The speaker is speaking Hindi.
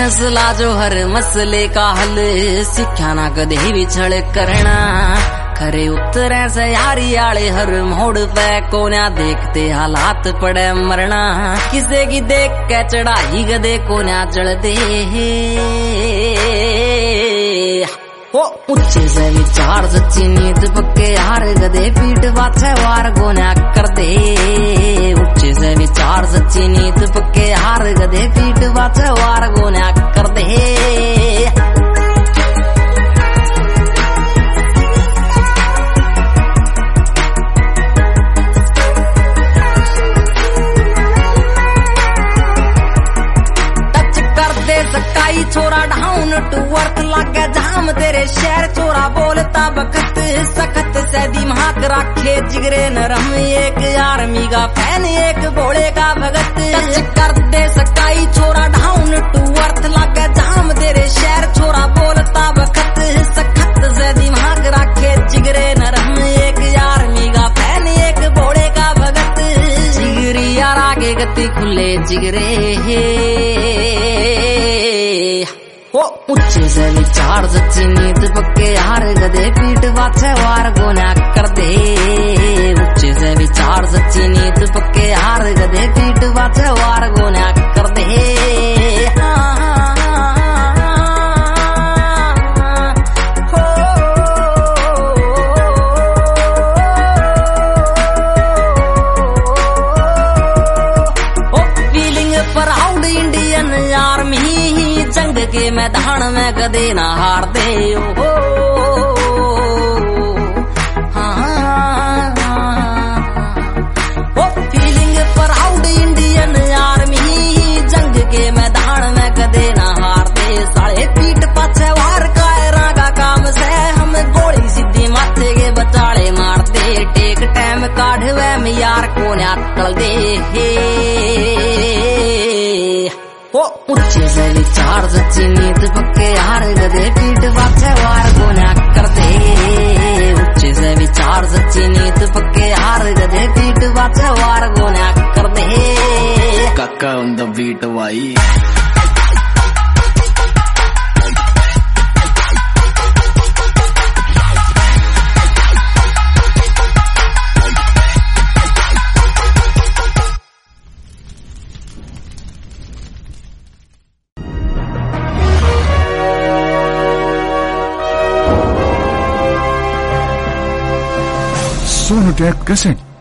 फैसला जो हर मसले का हल, सिक्ख्या ना कदे विछड़ करना। खरे उतरे से यारी आले हर मोड़ पे कोन्या देखते हालात पड़े मरना। किसे की देख के चढ़ाई गदे कोन्या चढ़ते हो। ऊंचे से विचार सच्ची नीत पक्के हार गदे पीठ पाछे वार गोन्या कर दे। ऊंचे से विचार सच्ची नीत पक्के हार गदे पीठ पाछे वार गोन्या कर दे। सकाई छोरा डाउन टू अर्थ लागे जाम तेरे शहर चोरा बोलता बखत सखत से दिमाग रखे जिगरे नरम। एक आर्मी का फैन एक घोड़े का भगत। कर दे सकाई छोरा डाउन टू अर्थ लागे जाम तेरे शहर चोरा बोलता बखत सखत से दिमाग रखे जिगरे नरम। एक आर्मी का फैन एक घोड़े का भगत। जिगरी यार आगे गति खुले जिगरे हो। ऊंचे से विचार सच्ची नीत पक्के हार गदे पीठ पाछे वार गोन्या कर दे। ऊंचे से विचार सच्ची नीत पक्के हार गदे पीठ पाछे वार गोन्या कर दे। फीलिंग प्राउड इंडियन आर्मी जंग के मैदान में कदे ना हार दे हो। फीलिंग प्राउड इंडियन आर्मी जंग के मैदान में कदे ना हार दे। साले पीठ पाछे वार कायरा का काम से हम गोली सीधी माथे के बचाले मार दे। टेक टाइम काढ़वे में यार को न्याकल दे हो। ऊंचे से विचार सच्ची नीत पक्के हार गदे पीठ पाछे वार गोन्या कर दे। ऊंचे से विचार सच्ची नीत पक्के हार गदे पीठ पाछे वार गोन्या कर दे। काका ऑन द बीट भाई। Sonotech Cassette.